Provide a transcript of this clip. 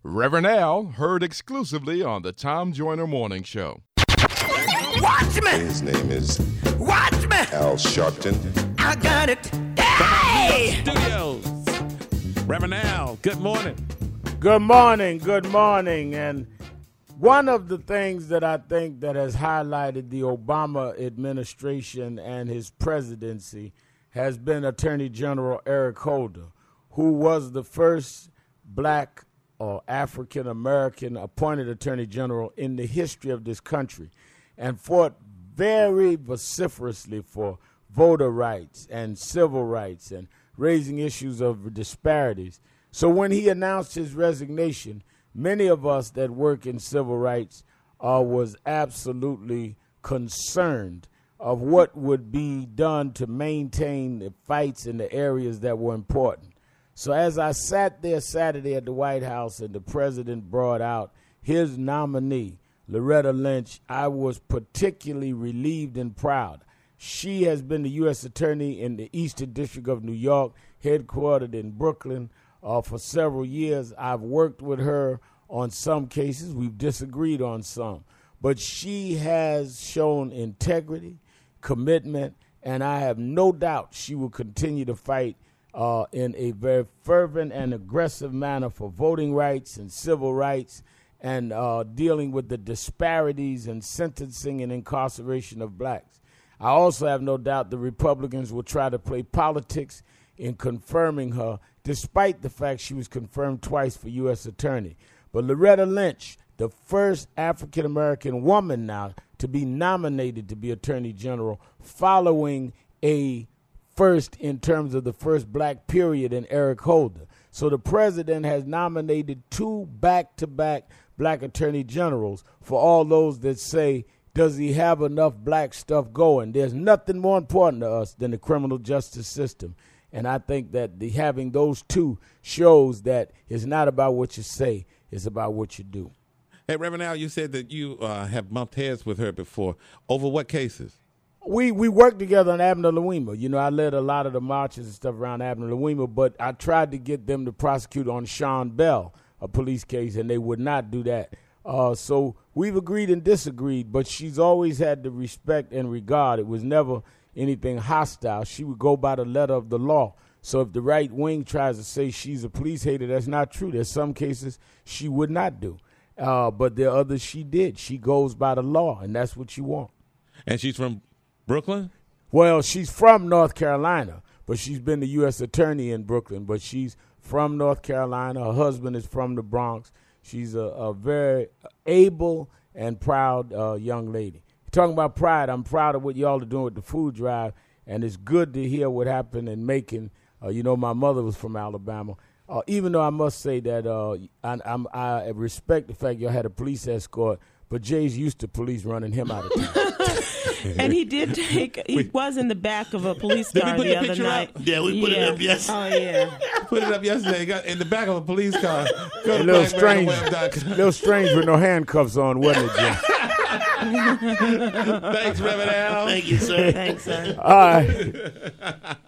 Reverend Al, heard exclusively on the Tom Joyner Morning Show. Watch me! His name is Watch me! Al Sharpton. I got it. Hey! Studios. Reverend Al, good morning. Good morning, good morning. And one of the things that I think that has highlighted the Obama administration and his presidency has been Attorney General Eric Holder, who was the first black or African-American appointed Attorney General in the history of this country, and fought very vociferously for voter rights and civil rights and raising issues of disparities. So when he announced his resignation, many of us that work in civil rights was absolutely concerned of what would be done to maintain the fights in the areas that were important. So as I sat there Saturday at the White House and the president brought out his nominee, Loretta Lynch, I was particularly relieved and proud. She has been the U.S. Attorney in the Eastern District of New York, headquartered in Brooklyn, for several years. I've worked with her on some cases. We've disagreed on some. But she has shown integrity, commitment, and I have no doubt she will continue to fight in a very fervent and aggressive manner for voting rights and civil rights and dealing with the disparities in sentencing and incarceration of blacks. I also have no doubt the Republicans will try to play politics in confirming her, despite the fact she was confirmed twice for U.S. Attorney. But Loretta Lynch, the first African-American woman now to be nominated to be Attorney General, following a first in terms of the first black period in Eric Holder. So the president has nominated two back-to-back black attorney generals. For all those that say, does he have enough black stuff going? There's nothing more important to us than the criminal justice system. And I think that having those two shows that it's not about what you say, it's about what you do. Hey, Reverend Al, you said that you have bumped heads with her before. Over what cases? We worked together on Abner Louima. You know, I led a lot of the marches and stuff around Abner Louima, but I tried to get them to prosecute on Sean Bell, a police case, and they would not do that. So we've agreed and disagreed, but she's always had the respect and regard. It was never anything hostile. She would go by the letter of the law. So if the right wing tries to say she's a police hater, that's not true. There's some cases she would not do. But there are others she did. She goes by the law, and that's what you want. And she's from Brooklyn? Well, she's from North Carolina, but she's been the U.S. Attorney in Brooklyn. But she's from North Carolina. Her husband is from the Bronx. She's a very able and proud young lady. Talking about pride, I'm proud of what y'all are doing with the food drive, and it's good to hear what happened in Macon. You know, my mother was from Alabama. Even though I must say that I respect the fact y'all had a police escort, but Jay's used to police running him out of town. And he was in the back of a police car the other night. Yeah, we put it up yesterday. Oh, yeah. Put it up yesterday. Got in the back of a police car. A little strange with no handcuffs on, wasn't it, Jay? Thanks, Reverend Al. Thank you, sir. Thanks, sir. All right.